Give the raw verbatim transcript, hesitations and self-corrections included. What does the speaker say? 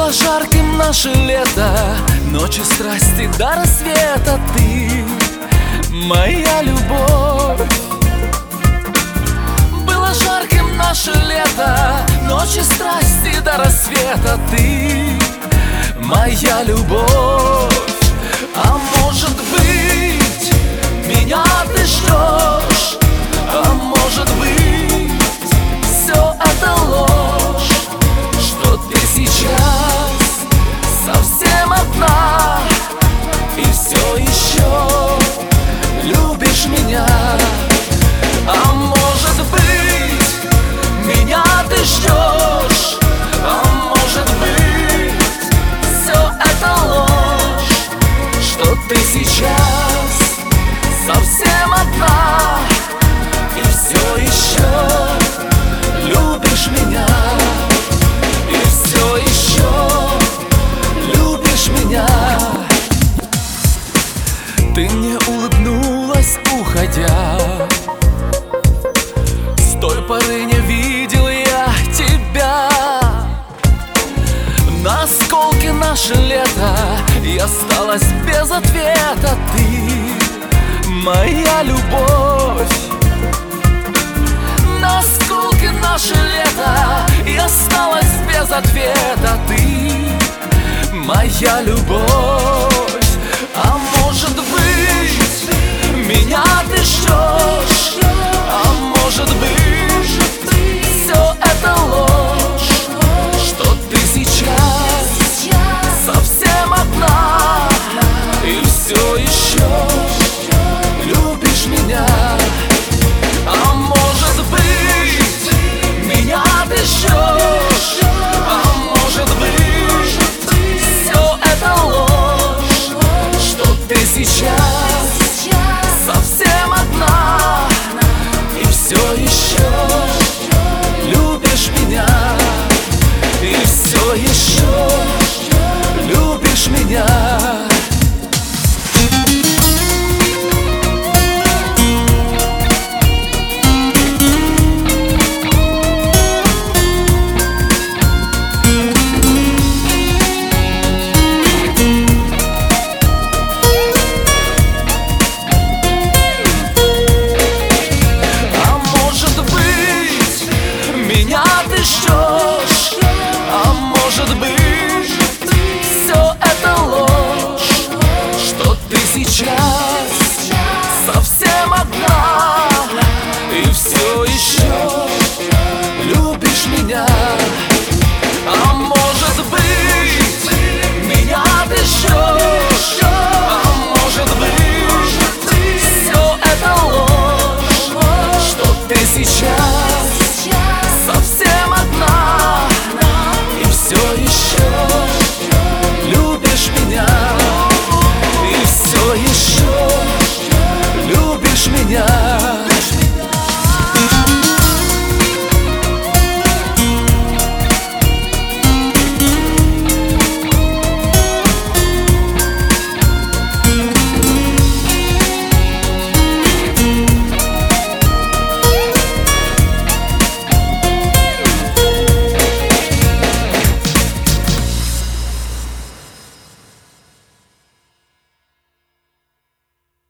Было жарким наше лето, ночи страсти до рассвета. Ты моя любовь. Было жарким наше лето, ночи страсти до рассвета. Ты моя любовь. А может быть, меня ты ждешь, а может быть, все это ложь, что ты сейчас совсем одна и все еще любишь меня. А может быть, меня ты ждешь, а может быть, все это ложь, что ты сейчас совсем одна и все еще любишь меня. И все еще любишь меня. Ты мне улыбнулась, уходя. С той поры не видел я тебя. На осколке наше лето и осталась без ответа. Ты моя любовь. На осколке наше лето и осталась без ответа. Ты моя любовь. А может быть, меня ты ждешь, а может быть, все это ложь, что ты сейчас совсем одна и все еще любишь меня. А может быть, меня ты ждешь, а может быть, все это ложь, что ты сейчас совсем одна и все еще любишь меня. И все еще любишь меня. Меня ты ждешь, а может быть, все это ложь, что ты сейчас совсем одна и все еще любишь меня. А